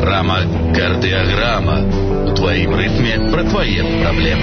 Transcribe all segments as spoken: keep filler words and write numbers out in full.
Программа «Кардиограмма». У твоим ритме про твои проблемы.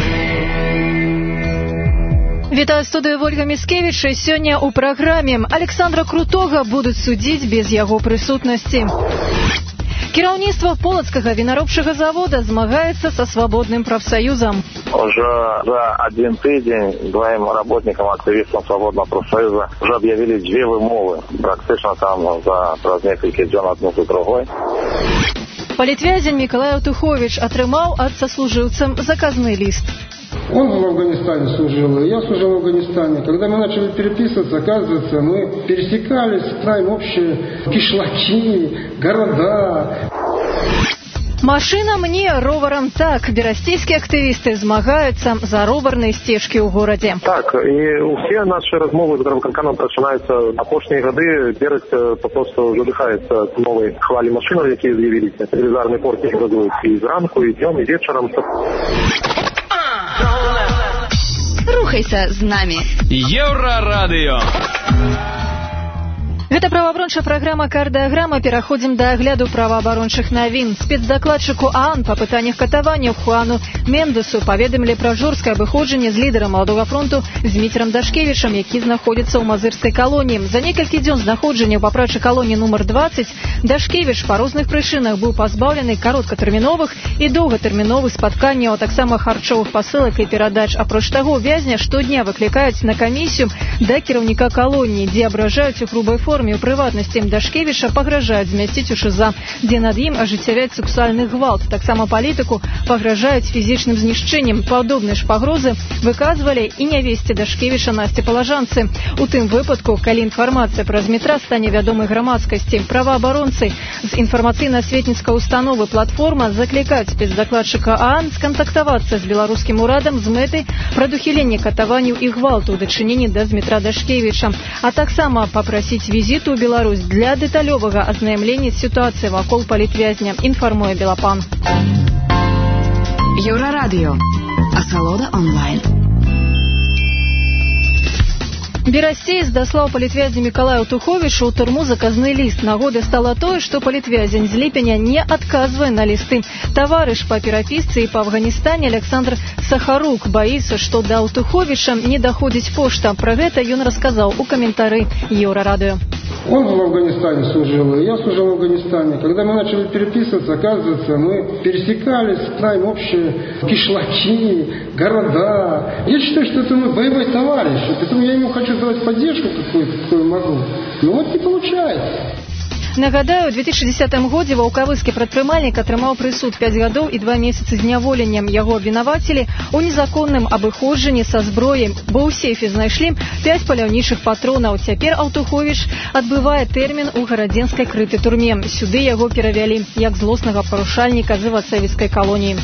Вітаю студыю Ольга Міскевіч. Сёння ў праграме Александра Крутога будуць судзіць без яго прысутнасці. Кіраўніцтва Полацкага вінаробчага завода змагаецца са свабодным прафсаюзам. Уже за один тыдзень двоим работникам, активистам свободного профсоюза уже объявили две вымовы. Практично там за раз несколько дзён одну за другой. Палітвязень Миколай Аўтуховіч атрымаў ад саслужыўцам заказны лист. Он в Афганистане служил, и я служил в Афганистане. Когда мы начали переписываться, оказывается, мы пересекались, знаем общие кишлаки, города. Машина мне, роварам так. Берасцейские активисты змагаюцца за роварныя сцежкі ў горадзе. Так, і ўсе наши размовы з гарвыканкамам пачынаюцца апошнія гады. Берасць попросту задыхаецца ад новай хвалі машин, якія з'явіліся. Велізарны порт газуюць і зранку, і днём, і вечарам. Рухайся з намі. Еўрарадыё. Гэта праваабарончая праграма «Кардыаграма». Пераходзім да агляду праваабарончых навін. Спецдакладчыку ААН па пытаннях катавання Хуану Мендесу паведамілі пра жорсткае абыходжанне з лідарам Маладога фронту Зміцерам Дашкевічам, які знаходзіцца ў мазырскай калоніі. За некалькі дзён знаходжання ў папрачай калоніі нумар дваццаць Дашкевіч па розных прычынах быў пазбаўлены кароткатэрміновых і доўгатэрміновых спатканняў, а таксама харчовых пасылак і перадач. Апроч таго, вязня штодня выклікаюць на камісію да кіраўніка калоніі, дзе абражаюць у грубай форме. У прыватнасці Дашкевіча пагражаюць змясціць у ШИЗА, дзе над ім ажыццявяць сексуальны гвалт. Таксама палітыку пагражаюць фізічным знішчэннем. Падобныя ж пагрозы выказвалі і нявесце Дашкевіча Насці Палажанцы. У тым выпадку, калі інфармацыя пра Змітра стане вядомай грамадскасці, праваабаронцы з інфармацыйна-асветніцкай установы «Платформа» заклікаюць спецдакладчыка ААН скантактавацца з беларускім урадам з мэтай прадухілення катаванняў і гвалту ў дачыненні да Змітра Дашкевіча, а таксама папрасіць візіт у Беларусь для дэталёвага азнаямлення з сітуацыяй вакол палітвязня, інфармуе Белапан. Еўрарадыё. Асалода онлайн. Берасцеец даслаў палітвязня Миколаю Аўтуховічу ў турму заказны ліст. Нагодай стала тое, што палітвязень з ліпеня не адказвае на лісты. Таварыш па перапісцы і па Афганістане Александр Сахарук баіцца, што да Аўтуховіча не даходзіць пошта. Пра гэта ён расказаў у каментары Еўрарадыё. Он в Афганистане служил, и я служил в Афганистане. Когда мы начали переписываться, оказывается, мы пересекались, знаем общие кишлаки, города. Я считаю, что это мой боевой товарищ, поэтому я ему хочу давать поддержку какую-то, какую могу. Но вот не получается. Нагадаю, у две тысячи десятым годзе ваўкавыскі прадпрымальнік атрымаў прысуд пяць гадоў і два месяцы зняволення. Яго абвінавацілі ў незаконным абыходжанні са зброяй, бо ў сейфе знайшлі пяць паляўнічых патронаў. Цяпер Аўтуховіч адбывае тэрмін у гарадзенскай крытай турме. Сюды яго перавялі як злоснага парушальніка завадсавецкай калоніі.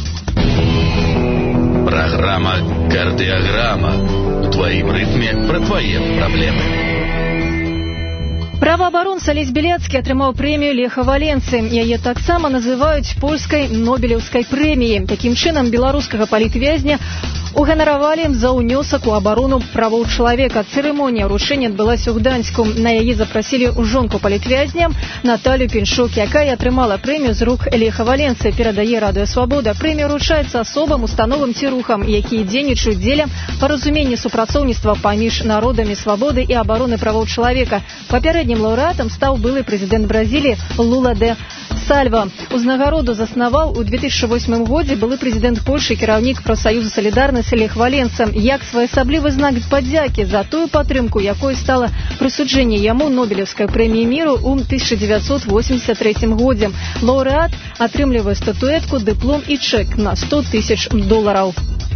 Программа «Кардиограмма». У твоим ритме про твои проблемы. Праваабаронца Алесь Беляцкі атрымаў прэмію Леха Валенцы. Яе таксама называюць польскай нобелеўскай прэміяй. Такім чынам беларускага палітвязня уганаравалі за ўнёсак у абарону правоў чалавека. Цырымонія ўручэння адбылася ў Гданьску. На яе запрасілі жонку палітвязня Наталью Піншук, якая атрымала прэмію з рук Леха Валенцы. Перадае Радыё Свабода. Прэмія ўручаецца асобам, установам ці рухам, якія дзейнічаюць дзеля паразумення супрацоўніцтва паміж народамі свабоды і абароны правоў чалавека. Папярэднім лаўрэатам стаў былы прэзідэнт Бразіліі Лула де Сальва. Узнагароду заснаваў у две тысячи восьмым годзе былы прэзідэнт Польшы, кіраўнік прафсаюзу «Салідарнасць» Лех Валенца, як своеасаблівы знак падзякі за тую падтрымку, якой стала прысуджэнне яму Нобелеўскай прэміі міру ў тысяча дзевяцьсот восемьдесят третьем годзе. Лаўрэат атрымлівае статуэтку, дыплом і чэк на сто тысяч долараў.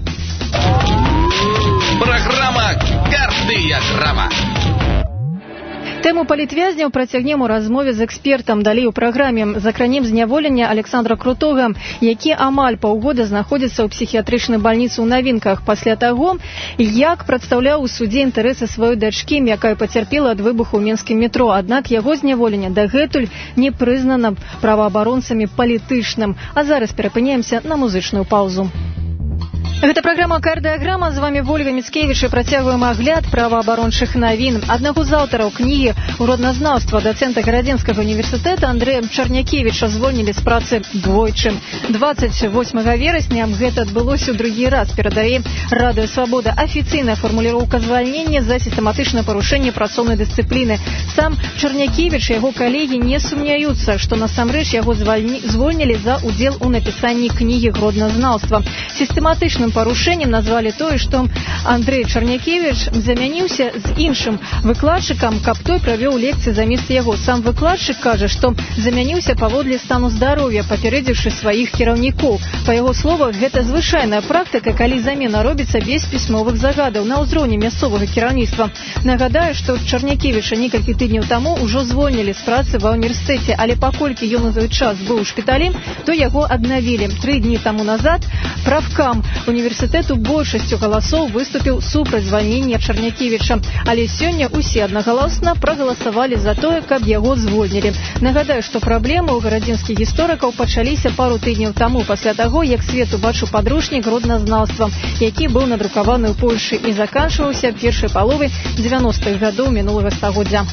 Программа «Кардыаграма». Тэму палітвязняў працягнем у размове з экспертам. Далей у праграме закранем зняволення Александра Крутога, які амаль паўгода знаходзіцца ў псіхіятрычнай бальніцы ў Навінках пасля таго, як прадстаўляў у судзе інтарэсы сваёй дачкі, якая пацярпела ад выбуху ў менскім метро. Аднак яго зняволення дагэтуль не прызнана праваабаронцамі палітычным. А зараз перапыняемся на музычную паўзу. Гэта праграма «Кардыаграма». З вами Ольга Міцкевіч і працягваем агляд праваабарончых навін. Аднаго з аўтараў кнігі «Уродназнаўства» дацэнта Гарадзенскага універсітэта Андрэя Чарнякевіча звольнілі з працы двойчы. дваццаць восьмага верасня гэта адбылося ў другі раз. Перадае Радыё Свабода афіцыйная фармуліроўка звальнення за сістэматычнае парушэнне працоўнай дысцыпліны. Сам Чарнякевіч і яго калегі не сумняюцца, што насамрэч яго звольнілі за удзел у напісанні кнігі «Уродназнаўства». Сістэматычным парушэннем назвалі тое, што Андрэй Чарнякевіч замяніўся з іншым выкладчыкам, каб той правёў лекцыі замест яго. Сам выкладчык кажа, што замяніўся паводле стану здароўя, папярэдзіўшы сваіх кіраўнікоў. Па яго словах, гэта звычайная практыка, калі замена робіцца без пісьмовых загадаў на ўзроўні мясцовага кіраўніцтва. Нагадаю, што Чарнякевіча некалькі тыдняў таму ўжо звольнілі з працы ва ўніверсітэце, але паколькі ён у той час быў у шпіталі, то яго аднавілі. Тры дні таму назад правкам універсітэту большасцю галасоў выступіў супраць звальнення Чарнякевіча, але сёння усе аднагалосна прагаласавалі за тое, каб яго звольнілі. Нагадаю, што праблемы ў гарадзенскіх гісторыкаў пачаліся пару тыдняў таму, пасля таго, як свет убачыў падручнік «Уродназнаўства», які быў надрукаваны ў Польшы і заканчваўся першай паловы дзевяностых гадоў мінулага стагоддзя.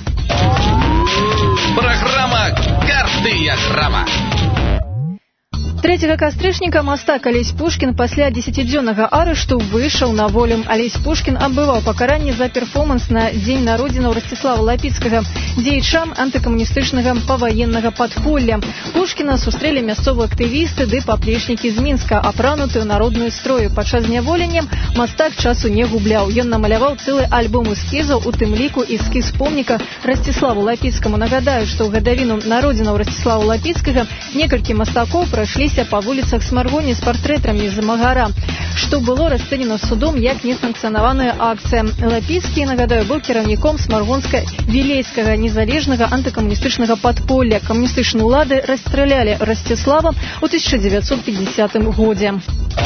Праграма «Кардыаграма». трэцяга кастрычніка мастак Алесь Пушкін пасля дзесяцідзённага арышту выйшаў на волю. Алесь Пушкін адбываў пакаранне за перформанс на дзень народзінаў Расціслава Лапіцкага, дзеячам антыкамуністычнага паваеннага падполля. Пушкіна сустрэлі мясцовыя актывісты ды паплечнікі з Мінска, апранутыя ў народную строю. Падчас зняволення мастак часу не губляў. Ён намаляваў цэлы альбом эскізаў, у тым ліку эскіз помніка Расціславу Лапіцкаму. Нагадаю, што ў гадавіну народзінаў Расціслава Лапіцкага некалькі мастакоў прайшліся па вуліцах Смаргоні з партрэтамі Замагара, што было расцэнена судом як несанкцыянаваная акцыя. Лапіцкі, нагадаю, быў кіраўніком смаргонска-вілейскага незалежнага антыкамуністычнага падполля. Камуністычныя ўлады расстралялі Расціслава ў тысяча дзевяцьсот пятидесятым годзе.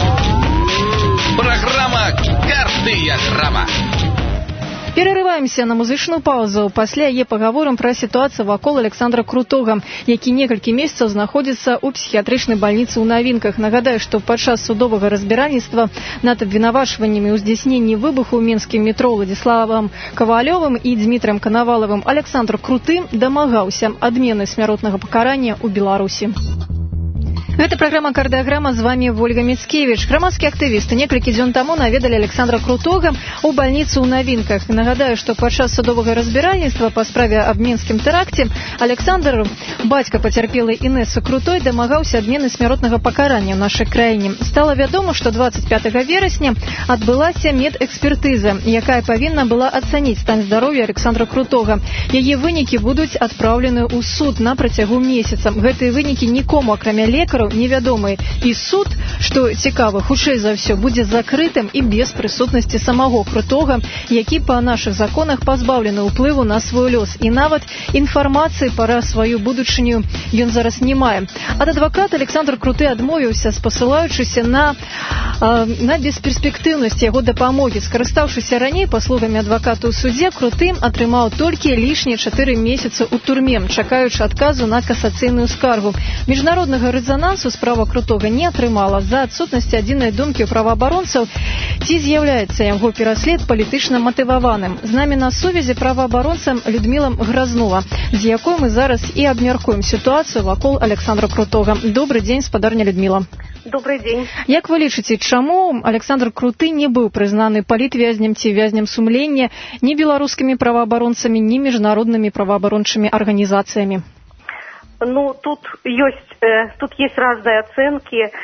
Праграма «Кардыаграма». Перарываемся на музычную паузу. Пасля яе пагаворым пра сітуацыю вакол Александра Крутога, які некалькі месяцаў знаходзіцца ў псіхіятрычнай бальніцы ў Навінках. Нагадаю, што падчас судовага разбіральніцтва над абвінавачваннямі ў здзяйсненні выбуху ў мінскім метро Владзіславам Кавалёвым і Дмітрыем Канавалавым Александр Круты дамагаўся адмены смяротнага пакарання ў Беларусі. Гэта праграма «Кардыаграма», з вами Ольга Міцкевіч. Грамадскія актывісты некалькі дзён таму наведалі Александра Крутога ў бальніцу ў Навінках. Нагадаю, што падчас судовага разбіральніцтва па справе аб мінскім тэракце Александр, бацька пацярпелай Інессы Крутой, дамагаўся адмены смяротнага пакарання ў нашай краіне. Стала вядома, што дваццаць пятага верасня адбылася медэкспертыза, якая павінна была ацаніць стан здароўя Александра Крутога. Яе вынікі будуць адпраўлены ў суд на працягу месяца. Гэтыя вынікі нікому, акрамя лекараў, невядомы. І суд, што цікава, хутчэй за ўсё, будзе закрытым і без прысутнасці самого Крутога, які па нашых законах пазбаўлены ўплыву на свой лёс. І нават інфармацыі пра сваю будучыню ён зараз не мае. Ад адваката Александр Круты адмовіўся, спасылаючыся на, на бесперспектыўнасць яго дапамогі. Скарыстаўшыся раней паслугамі адваката ў судзе, Круты атрымаў толькі лішнія чатыры месяцы ў турме, чакаючы адказу на касацыйную скаргу. Міжнароднага рэзанансу справа Крутога не атрымала з-за адсутнасці адзінай думкі ў праваабаронцаў, ці з'яўляецца яго пераслед палітычна матываваным. З намі на сувязі праваабаронцам Людміла Гразнова, з якой мы зараз і абмяркуем сітуацыю вакол Александра Крутога. Добрый дзень, спадарня Людміла. Добрый дзень. Як вы лічыце, чаму Александр Круты не быў прызнаны палітвязнем ці вязнем сумлення ні беларускімі праваабаронцамі, ні міжнароднымі праваабарончымі арганізацыямі? Ну, тут есть, э, тут есть разные оценки. Э,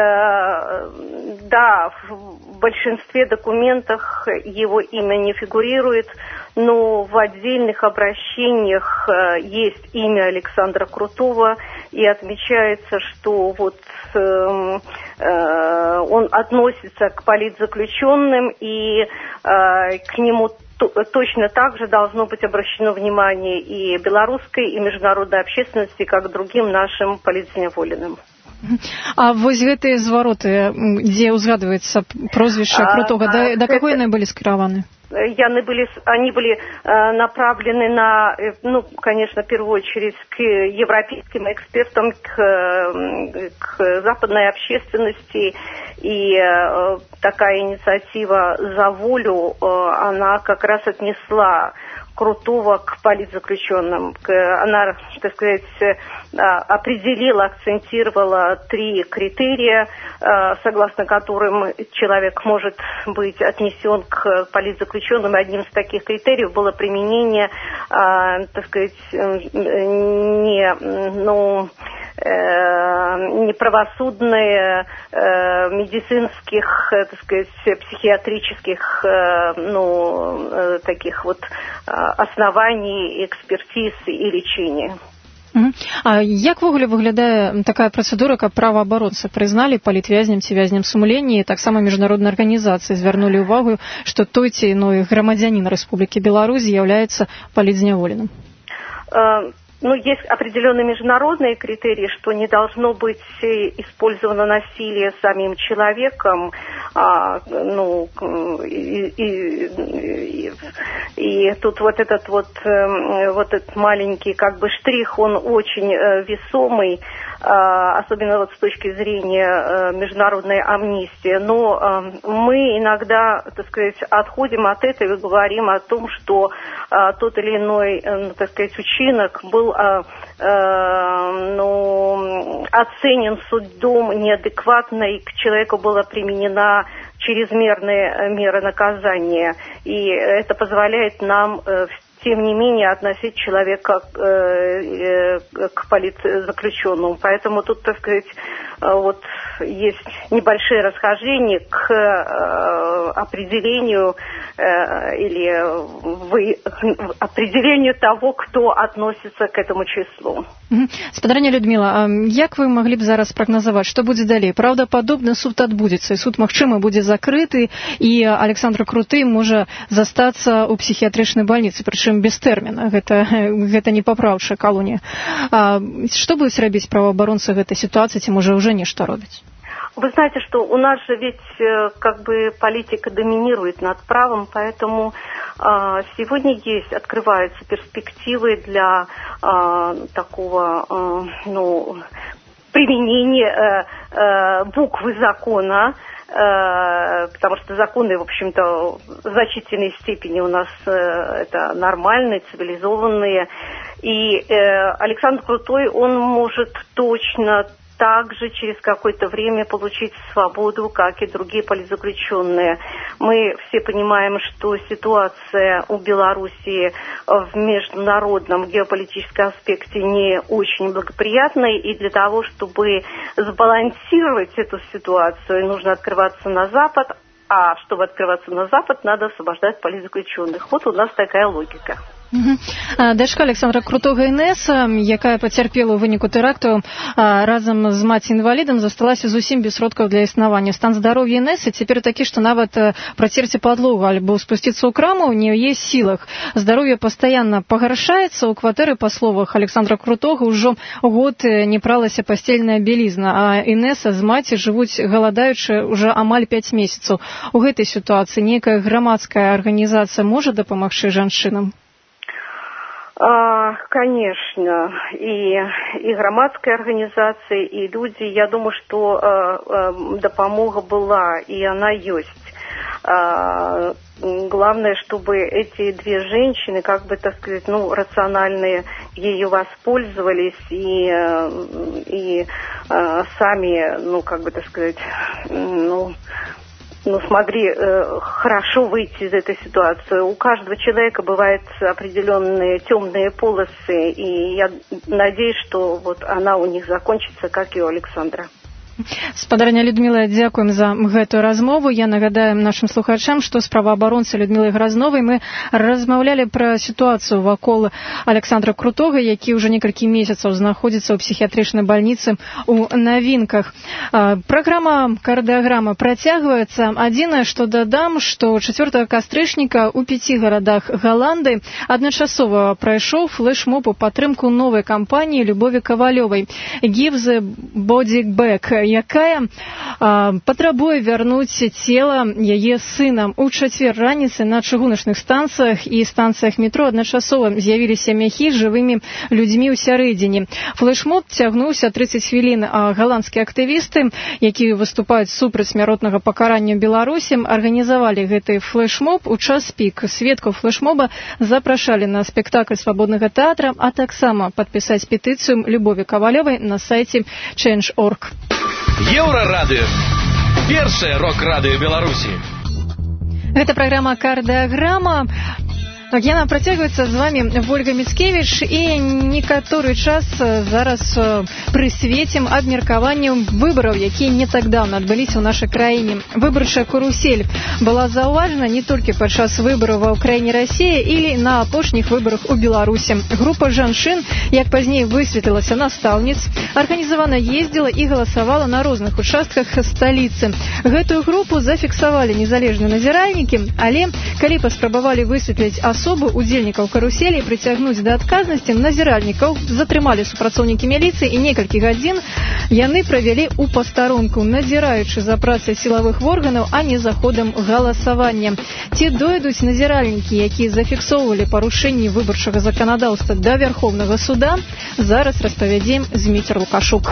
да, в большинстве документов его имя не фигурирует, но в отдельных обращениях э, есть имя Александра Крутого, и отмечается, что вот э, э, он относится к политзаключенным, и э, к нему точно так же должно быть обращено внимание и белорусской, и международной общественности, как к другим нашим политзняволеным. А вось гэтыя звароты, дзе ўзгадваецца прозвішча Крутога, да, да какой яны былі скіраваны? яны были, они были направлены на, ну, конечно, в первую очередь к европейским экспертам, к, к западной общественности. И такая инициатива «За волю», она как раз отнесла Крутого к политзаключенным. Она, так сказать, определила, акцентировала три критерия, согласно которым человек может быть отнесен к политзаключенным. Одним из таких критериев было применение, так сказать, не, ну, неправосудные медицинских, так сказать, психиатрических, ну, таких вот оснований, экспертиз и лечения. А як ввогуле выглядае такая працэдура, каб праваабаронцы прызналі палітвязням ці вязням сумлення, і таксама міжнародныя арганізацыі звярнулі ўвагу, што той ці іной грамадзянін Рэспублікі Беларусь з'яўляецца палітзняволеным? Ну, есть определенные международные критерии, что не должно быть использовано насилие самим человеком, а, ну, и, и, и, и тут вот этот вот, вот этот маленький как бы штрих, он очень весомый, особенно вот с точки зрения международной амнистии. Но мы иногда, так сказать, отходим от этого и говорим о том, что тот или иной, так сказать, учинок был ну, оценен судом неадекватно, и к человеку была применена чрезмерная мера наказания. И это позволяет нам тем не менее относить человека к, э, к политзаключенному. Поэтому тут, так сказать, вот есть небольшие расхождения к э, определению э, или вы, определению того, кто относится к этому числу. Спадарня Людмила, як вы могли б зараз прагназаваць, што будзе далей? Праўдападобна, суд адбудзецца, і суд, магчыма, будзе закрыты, і Александр Круты можа застацца ў псіхіятрычнай бальніцы, прычым без тэрміна. Гэта, гэта непапраўчая калонія. А, што будуць рабіць праваабаронцы гэтай сітуацыі, ці можа ўжо нешта робіць? Вы знаете, что у нас же ведь как бы политика доминирует над правом, поэтому э, сегодня есть, открываются перспективы для э, такого, э, ну, применения э, э, буквы закона, э, потому что законы, в общем-то, в значительной степени у нас э, это нормальные, цивилизованные. И э, Александр Крутой, он может точно также через какое-то время получить свободу, как и другие политзаключенные. Мы все понимаем, что ситуация у Белоруссии в международном геополитическом аспекте не очень благоприятная, и для того, чтобы сбалансировать эту ситуацию, нужно открываться на Запад, а чтобы открываться на Запад, надо освобождать политзаключенных. Вот у нас такая логика. Дачка Александра Крутога Інеса, якая пацярпела ў выніку тэракту разам з маці-інвалідам, засталася зусім без сродкаў для існавання. Стан здароўя Інесы цяпер такі, што нават працерці падлогу альбо спусціцца ў краму не ў яе сілах. Здароўе пастаянна пагаршаецца. У кватэры, па словах Александра Крутога, ўжо год не пралася пасцельная белізна, а Інеса з маці жывуць галадаючы ўжо амаль пяць месяцаў. У гэтай сітуацыі нейкая грамадская арганізацыя можа дапамагчы жанчынам? А, конечно, и, и громадская организация, и люди, я думаю, что а, а, допомога была, и она есть. А, главное, чтобы эти две женщины, как бы, так сказать, ну, рациональные ею воспользовались и, и а, сами, ну, как бы, так сказать, ну... ну, смогли э, хорошо выйти из этой ситуации. У каждого человека бывают определенные темные полосы, и я надеюсь, что вот она у них закончится, как и у Александра. Спадарня Людмила, дзякуем за гэтую размову. Я нагадаю нашим слухачам, што з праваабаронцай Людмілай Гразновай мы размаўлялі пра сітуацыю вакол Александра Крутога, які ўжо некалькі месяцаў знаходзіцца ў псіхіятрычнай бальніцы ў Навінках. Праграма «Кардыаграма» працягваецца. Адзінае, што дадам, што чацвёртага кастрычніка ў пяці гарадах Галандыі адначасова прайшоў флэш-моб у падтрымку новай кампаніі Любові Кавалёвай «Give the Body Back». якая а, патрабуе вярнуць цела яе сына. У чацвер раніцы на чыгуначных станцыях і станцыях метро адначасова з'явіліся мяхі з жывымі людзьмі ў сярэдзіне. Флэшмоб цягнуўся тридцать хвілін, а галандскія актывісты, якія выступаюць супраць смяротнага пакарання ў Беларусі, арганізавалі гэты флэшмоб у час пік. Сведкаў флэшмоба запрашалі на спектакль свабоднага тэатра, а таксама падпісаць петыцыю Любові Кавалёвай на сайце чэндж точка орг. Еўрарадыё. Першае рок-радыё Беларусі. Гэта праграма «Кардыаграма». Яна працягваецца, з вами Ольга Міцкевіч, і некаторы час зараз прысвецім абмеркаванню выбараў, якія не так даўно адбыліся ў нашай краіне. Выбарчая карусель была заўважана не толькі падчас выбараў ва ўкраіне Расіі или на апошніх выбарах у Беларусі. Група жанчын, як пазней высветлілася, настаўніц, арганізавана ездзіла і галасавала на розных участках сталіцы. Гэтую групу зафіксавалі незалежныя назіральнікі, але калі паспрабавалі высветліць асобы удзельнікаў каруселі прыцягнуць да адказнасці, назіральнікаў затрымалі супрацоўнікі міліцыі і некалькі гадзін яны правялі ў пастарунку, назіраючы за працай сілавых органаў, а не за ходам галасавання. Ці дойдуць назіральнікі, якія зафіксоўвалі парушэнні выбарчага заканадаўства, да Вярхоўнага суда, зараз распавядзем Зміцер Лукашук.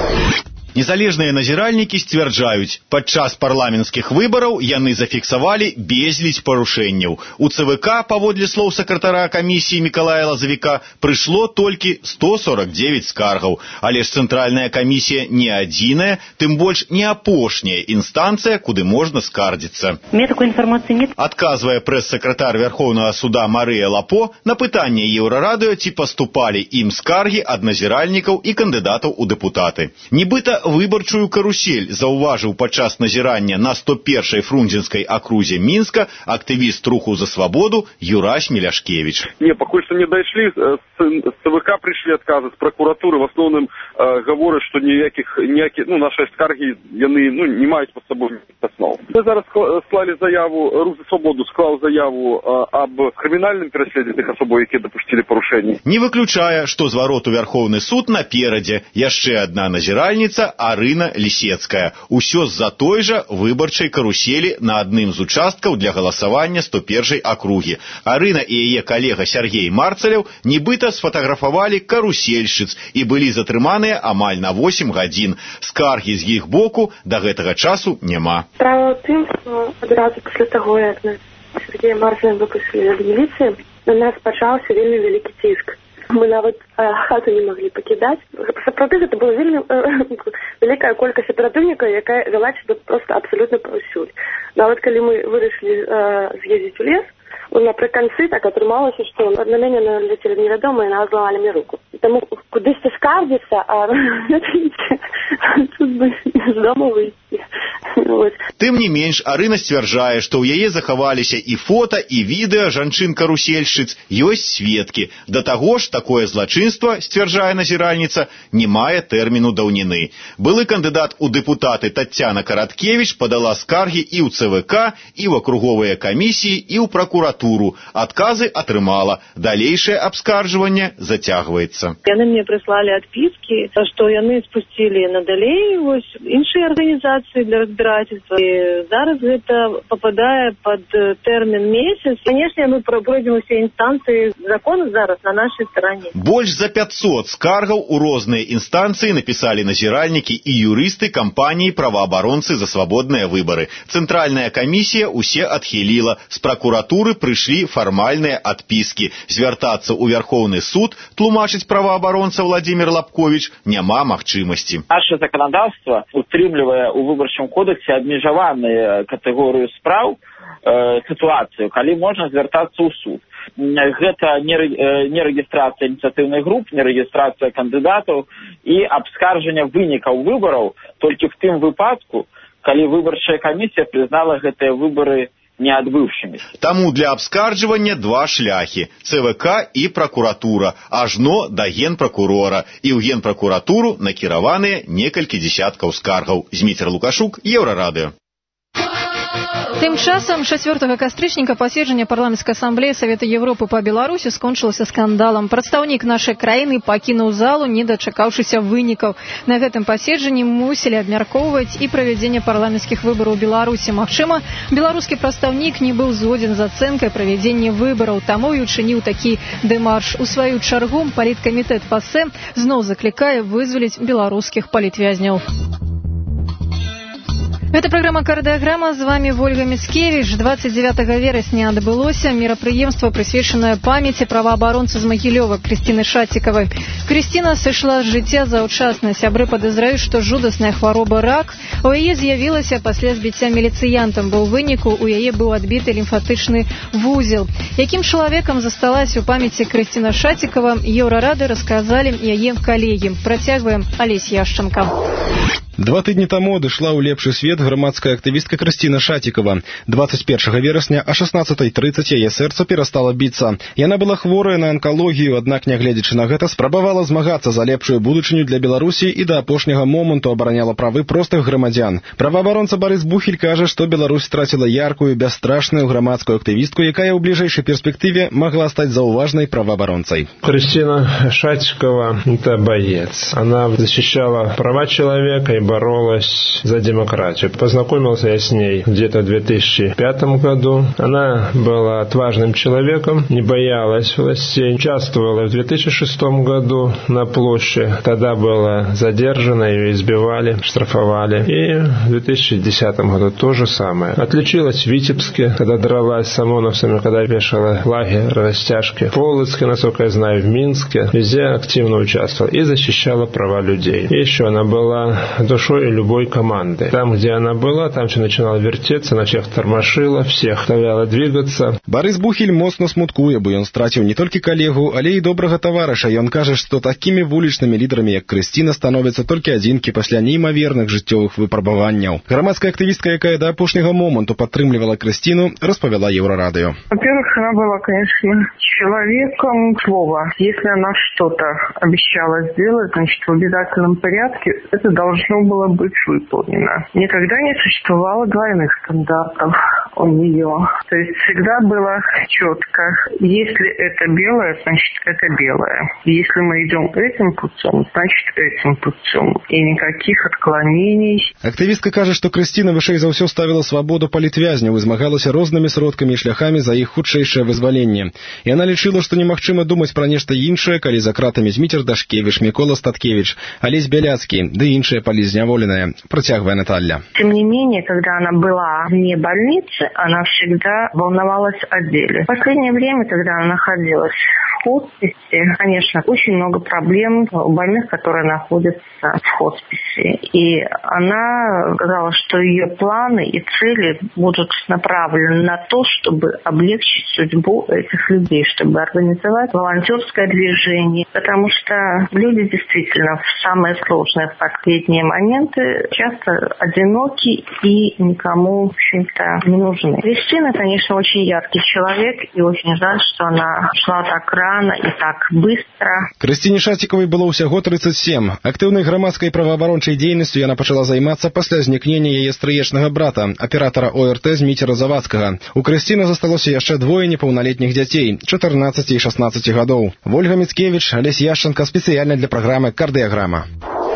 Незалежныя назіральнікі сцвярджаюць, падчас парламенцкіх выбараў яны зафіксавалі безліч парушэнняў. У ЦВК, паводле слоў сакратара камісіі Мікалая Лазавіка, прыйшло толькі сто сорок девять скаргаў. Але ж цэнтральная камісія не адзіная, тым больш не апошняя інстанцыя, куды можна скардзіцца. Мне такой інфармацыі нет. Адказвае прэс-сакратар Вярхоўнага суда Марыя Лапо на пытанне Еўрарадыё, ці паступалі ім скаргі ад назіральнікаў і кандыдатаў у дэпутаты. Нібыта выбарчую карусель заўважыў падчас назірання на сто першай фрунзенскай акрузе Мінска актывіст руху за свабоду Юрась Меляшкевич. Не, пакуль што не дайшлі, з ЦВК прыйшлі адказы, з пракуратуры в асноўным э, гавораць, што ніякіх, ніякіх, ну, нашыя скаргі, яны, ну, не маюць пад сабой асноў. Мы зараз склалі заяву, рух за свабоду склаў заяву э, аб крымінальным пераследзе тых асобаў, якія дапусцілі парушэнні. Не выключае, што зварот у Вярхоўны суд наперадзе. Яшчэ адна назіральніца Арына Лісецкая. Усё з-за той жа выбарчай каруселі на адным з участкаў для галасавання сто першай акругі. Арына і яе калега Сергей Марцаляў нібыта сфатаграфавалі карусельшчыц і былі затрыманыя амаль на восем гадзін. Скаргі з іх боку да гэтага часу няма. Справа ў тым, што адразу пасля таго, як нас Сергея Марцаля выпусцілі ад міліцыі, на нас пачаўся вельмі вялікі ціск. Мы нават э, хату не маглі пакідаць. Сапраўды гэта была вельмі э, вялікая колькасць аператыўнікаў, якая вела сябе проста абсалютна паўсюль. Нават калі мы вырашылі э, з'ездзіць у лес, напрыканцы так атрымалася, што на мяне наляцелі невядомыя і зламалі мне руку. Таму кудысьці скардзіцца, а тут бы з дому выйсці. Тым не менш, Арына сцвярджае, што ў яе захаваліся і фота, і відэа жанчын-карусельшчыц, ёсць сведкі. Да таго ж, такое злачынства, сцвярджае назіральніца, не мае тэрміну даўніны. Былы кандыдат у дэпутаты Таццяна Караткевіч падала скаргі і ў ЦВК, і ў акруговыя камісіі, і ў пракуратуру. Адказы атрымала. Далейшае абскарджванне зацягваецца. Яны мне прыслалі адпіскі, што яны спусцілі надалей вось іншыя арганізацыі для разбирательства. І зараз гэта попадае под тэрмін месяц. Конечно, мы пройдем усе інстанцыі закону зараз на нашай стороне. Больш за пятьсот скаргаў у розныя інстанцыі напісалі назіральнікі і юрысты кампаніі праваабаронцы за свабодныя выбары. Цэнтральная камісія усе адхіліла. З пракуратуры прыйшлі фармальныя адпіскі. Звяртацца ў Вярхоўны суд, тлумачыць праваабаронца Владимир Лапкович, няма магчымасці. Наше законодаўство утрымлівае ў выбарчым кодексе абмежаваную катэгорыю спраў, э, ситуацию, калі можна звяртацца ў суд. Гэта не, э, не рэгістрацыя ініцыятыўных груп, не рэгістрацыя кандыдатаў і абскаржанне вынікаў выбараў толькі в тым выпадку, калі выбарчая камісія прызнала гэтыя выбары неадбыўшымися. Таму для абскарджвання два шляхі – ЦВК і пракуратура, ажно да генпракурора. І ў генпракуратуру накіраваныя некалькі дзесяткаў скаргаў. Зміцер Лукашук, Еўрарадыё. Тым часам чацвёртага кастрычніка паседжання парламенцкай асамблеі Савета Европы па Беларусі скончылася скандалам. Прадстаўнік нашай краіны пакінуў залу, не дачакаўшыся вынікаў. На гэтым паседжанні мусілі абмяркоўваць і правядзенне парламенцкіх выбараў у Беларусі. Магчыма, беларускі прадстаўнік не быў згодзін з ацэнкай правядзення выбараў, таму і учыніў такі дэмарш. У сваю чаргу паліткамітэт ПАСЭ зноў заклікае вызваліць беларускіх палітвязняў. Это программа «Кардиограмма». С вами Вольга Мицкевич. двадцать девятого вересня адбылося мерапрыемства, прысвечанае памяці праваабаронцы з Магілёва Крысціны Шацікавай. Крысціна сышла з жыцця заўчасна. Сябры падазраюць, што жудасная хвароба рак у яе з'явілася пасля збіцця міліцыянтам, бо ў выніку у яе быў адбіты лімфатычны вузел. Якім чалавекам засталась у памяці Крысціна Шацікава, Еўрарады расказалі яе калегі. Працягваем Алесь Яшченко. Два тыдні таму адышла ў лепшы свет грамадская актывістка Крысціна Шацікава. двадцать первого верасня а шестнадцатой тридцать яе сэрца перастала біцца. Яна была хворая на анкалогію, аднак, нягледзячы на гэта, спрабавала змагацца за лепшую будучыню для Беларусі і да апошняга моманту абараняла правы простых грамадзян. Праваабаронца Барыс Бухель кажа, што Беларусь страціла яркую, бясстрашную грамадскую актывістку, якая ў бліжэйшай перспектыве магла стаць заўважнай праваабаронцай. Крысціна Шацікава – это боец. Она защищала права человека и боролась за демократию. Познакомился я с ней где-то в две тысячи пятом году. Она была отважным человеком, не боялась властей. Участвовала в две тысячи шестом году на площади. Тогда была задержана, ее избивали, штрафовали. И в две тысячи десятом году то же самое. Отличилась в Витебске, когда дралась с ОМОНовцами, когда вешала лагерь, растяжки. В Полоцке, насколько я знаю, в Минске. Везде активно участвовала и защищала права людей. И еще она была душой любой команды. Там, где она была, там все начинало вертеться, она всех тормошила, всех заставляла двигаться. Барыс Бухель моцна смуткуе, бо ён страціў не толькі калегу, але і добрага таварыша. Ён кажа, што такімі вулічнымі лідарамі, як Крысціна, становяцца толькі адзінкі пасля неймаверных жыццёвых выпрабаванняў. Грамадская актывістка, якая да апошняга моманту падтрымлівала Крысціну, распавяла Еўрарадыё. Во-первых, она была, конечно, человеком слова. Если она что-то обещала сделать, значит, в обязательном порядке это должно было быть выполнено. Никогда не существовало двойных стандартов у нее. То есть всегда было четко. Если это белое, значит это белое. Если мы идем этим путем, значит этим путем. И никаких отклонений. Актывістка кажа, што Крысціна вышэй за ўсё ставіла свабоду палітвязняў і змагалася рознымі сродкамі і шляхамі за іх хутчэйшае вызваленне. Яна лічыла, што немагчыма думаць пра нешта іншае, калі за кратамі Зміцер Дашкевіч, Мікола Статкевіч, Алесь Бяляцкі, ды іншыя палізняволеныя. Протягивая Наталья. Тем не менее, когда она была вне больницы, она всегда волновалась о деле. В последнее время, когда она находилась в хосписе, конечно, очень много проблем у больных, которые находятся в хосписе. И она сказала, что ее планы и цели будут направлены на то, чтобы облегчить судьбу этих людей, чтобы организовать волонтерское движение. Потому что люди действительно в самые сложные последние моменты часто одиноки и никому, в общем-то, не нужны. Крысціна, конечно, очень яркий человек, и очень жаль, что она шла так рано и так быстро. Крысціне Шацікавай было ўсяго тридцать семь. Актыўнай грамадскай праваабарончай дзейнасцю яна пачала займацца пасля знікнення яе стрыечнага брата, аператара О Р Т Зміцера Завадскага. У Крысціны засталося яшчэ двое непаўналетніх дзяцей, чатырнаццаці і шаснаццаці гадоў. Вольга Мицкевич, Алесь Яшченко, спецыяльна для праграмы «Кардыяграма».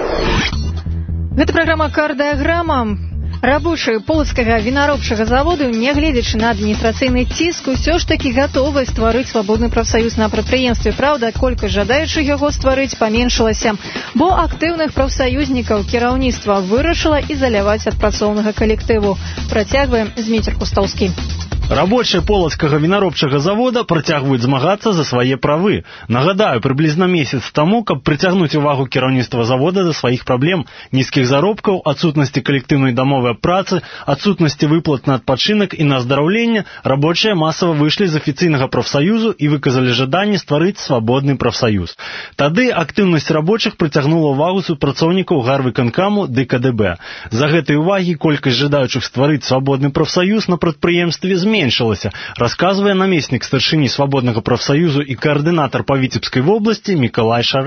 Гэта праграма «Кардыяграма». Рабочыя полацкага вінаробчага заводу, нягледзячы на адміністрацыйны ціск, усё ж такі гатовы стварыць свабодны прафсаюз на прадпрыемстве. Праўда, колькасць жадаючых яго стварыць паменшылася, бо актыўных прафсаюзнікаў кіраўніцтва вырашыла ізаляваць ад працоўнага калектыву. Працягваем Зміцер Кустаўскі. Рабочыя полацкага вінаробчага завода працягваюць змагацца за свае правы. Нагадаю, прыблізна месяц таму, каб прыцягнуць увагу кіраўніцтва завода да сваіх праблем, нізкіх заробкаў, адсутнасці калектыўнай дамовы аб працы, адсутнасці выплат на адпачынак і на аздараўленне, рабочыя масава выйшлі з афіцыйнага прафсаюзу і выказалі жаданне стварыць свабодны прафсаюз. Тады актыўнасць рабочых прыцягнула ўвагу супрацоўнікаў гарвыканкаму ды Ка Дэ Бэ. За гэтай увагі колькасць жадаючых стварыць свабодны прафсаюз на прадпрыемстве зменшылася. Зменшылася, расказвае намеснік старшыні свабоднага прафсаюзу і каардынатар па Віцебскай вобласці Мікалай Шарах.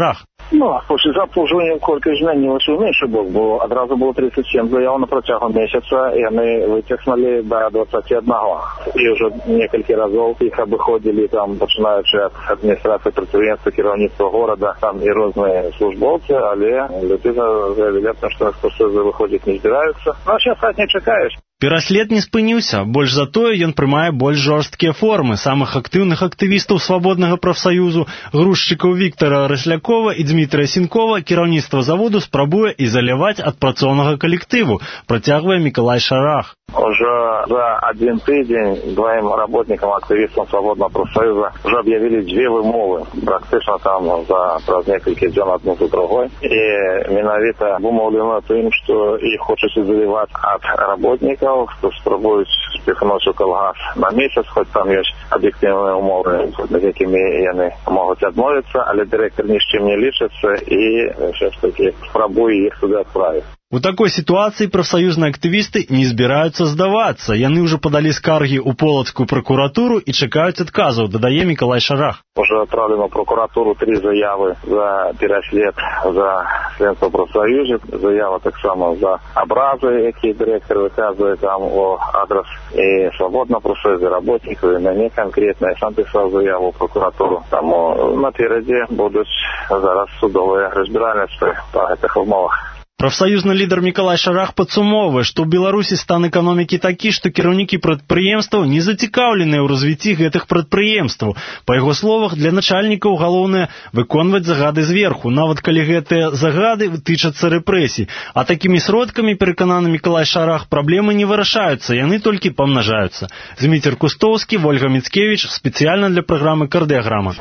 Ну, після запрошення кількість змінилася в менший бок, бо одразу було тридцять сім заяв на протягу місяця, і вони витягнули до двадцять один. І вже кілька разів їх обиходили, там, починаючи від адміністрації підприємства, керівництва города, там і різні службовці, але люди заявили, що експертизи виходять не збираються. Ну, а зараз хай не чекаєш. Пераслед не спыніўся, больш за тое ён прымае больш жорсткія формы. Самых актыўных актывістаў свабоднага прафсаюзу, грузчыкаў Віктора Раслякова і Дмітрия Сінкова кіраўніцтва заводу спрабуе ізаляваць ад працоўнага калектыву, працягвае Миколай Шарах. Уже за один тыдзень двоим работникам, активистам Свободного профсоюза уже объявили две вымовы, практично там за праз несколько дней одну за другой. И менавіта вымовлено тем, что их хочет изолировать от работников, что спробуют спихнуть у колгас на месяц, хоть там есть объективные умовы, над якими они могут отмовиться, але директор ни с чем не лишится и все-таки спробует их туда отправить. У такой ситуации профсоюзныя актывісты не збіраюцца здавацца. Яны ўжо падалі скаргі ў полацкую прокуратуру і чакаюць адказаў, дадае Миколай Шарах. Уже отправлено в прокуратуру три заявы за переслед, за членство в профсоюзе, заява так само за образы, які директор выказывает там о адрес и свободно профсоюзе работников, и на не конкретно. Я сам писал заяву в прокуратуру. Тому напереди будут зараз судовые разбирательства по этих умовах. Прафсаюзны лідар Миколай Шарах падсумоўвае, што ў Беларусі стан эканомікі такі, што кіраўнікі прадпрыемстваў не зацікаўленыя ў развіцці гэтых прадпрыемстваў. Па яго словах, для начальнікаў галоўнае выконваць загады зверху, нават калі гэтыя загады тычацца рэпрэсій. А такімі сродкамі, перакананы Миколай Шарах, праблемы не вырашаюцца, яны толькі памнажаюцца. Зміцер Кустоўскі, Вольга Міцкевіч, спецыяльна для праграмы «Кардыаграма».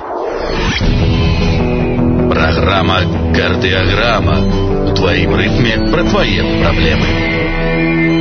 Программа «Кардиограмма». В твоем ритме про твои проблемы.